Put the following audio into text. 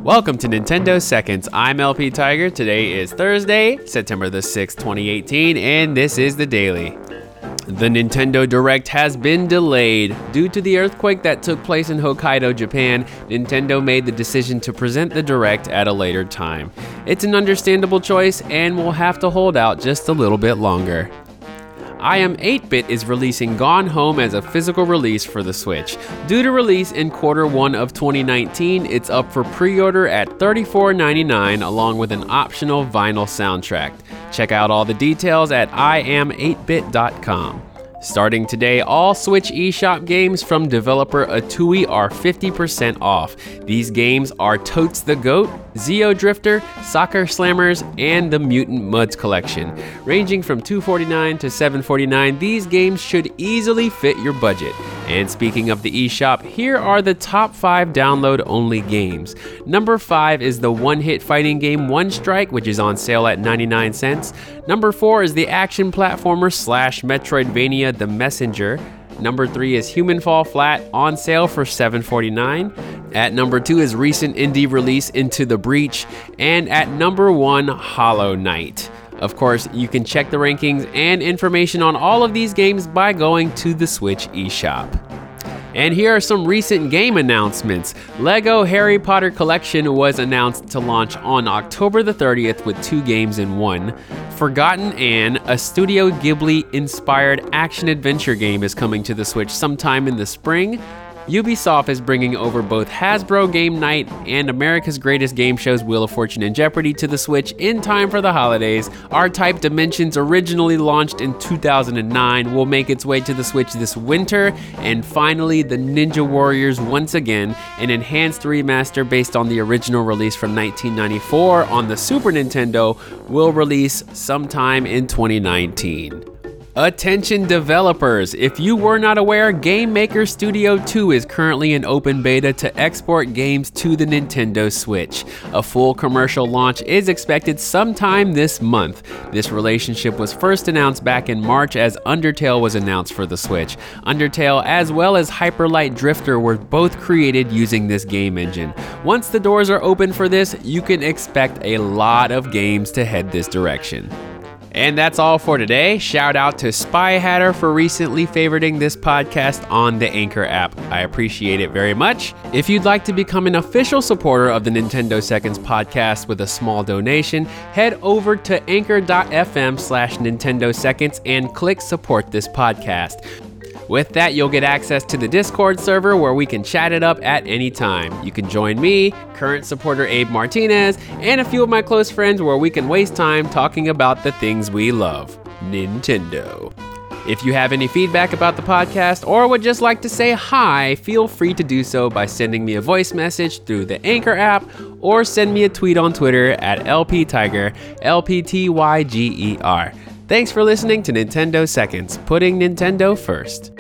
Welcome to Nintendo Seconds. I'm LP Tiger. Today is Thursday, September the 6th, 2018, and this is the Daily. The Nintendo Direct has been delayed. Due to the earthquake that took place in Hokkaido, Japan, Nintendo made the decision to present the Direct at a later time. It's an understandable choice, and we'll have to hold out just a little bit longer. IM 8-Bit is releasing Gone Home as a physical release for the Switch. Due to release in Q1 of 2019, it's up for pre-order at $34.99 along with an optional vinyl soundtrack. Check out all the details at im8bit.com. Starting today, all Switch eShop games from developer Atui are 50% off. These games are Totes the Goat, Zeo Drifter, Soccer Slammers, and the Mutant Mudds collection. Ranging from $249 to $749, these games should easily fit your budget. And speaking of the eShop, here are the top 5 download-only games. Number 5 is the one-hit fighting game One Strike, which is on sale at 99 cents. Number 4 is the action platformer / Metroidvania The Messenger. Number 3 is Human Fall Flat, on sale for $7.49. At number 2 is recent indie release Into the Breach. And at number 1, Hollow Knight. Of course, you can check the rankings and information on all of these games by going to the Switch eShop. And here are some recent game announcements. LEGO Harry Potter Collection was announced to launch on October the 30th with 2 games in one. Forgotten Anne, a Studio Ghibli-inspired action-adventure game, is coming to the Switch sometime in the spring. Ubisoft is bringing over both Hasbro Game Night and America's Greatest Game Shows Wheel of Fortune and Jeopardy to the Switch in time for the holidays. R-Type Dimensions, originally launched in 2009, will make its way to the Switch this winter. And finally, the Ninja Warriors once again, an enhanced remaster based on the original release from 1994 on the Super Nintendo, will release sometime in 2019. Attention developers, if you were not aware, Game Maker Studio 2 is currently in open beta to export games to the Nintendo Switch. A full commercial launch is expected sometime this month. This relationship was first announced back in March as Undertale was announced for the Switch. Undertale as well as Hyper Light Drifter were both created using this game engine. Once the doors are open for this, you can expect a lot of games to head this direction. And that's all for today. Shout out to Spy Hatter for recently favoriting this podcast on the Anchor app. I appreciate it very much. If you'd like to become an official supporter of the Nintendo Seconds podcast with a small donation, head over to anchor.fm/Nintendo Seconds and click support this podcast. With that, you'll get access to the Discord server where we can chat it up at any time. You can join me, current supporter Abe Martinez, and a few of my close friends where we can waste time talking about the things we love, Nintendo. If you have any feedback about the podcast or would just like to say hi, feel free to do so by sending me a voice message through the Anchor app or send me a tweet on Twitter at LPTiger, LPTYGER. Thanks for listening to Nintendo Seconds, putting Nintendo first.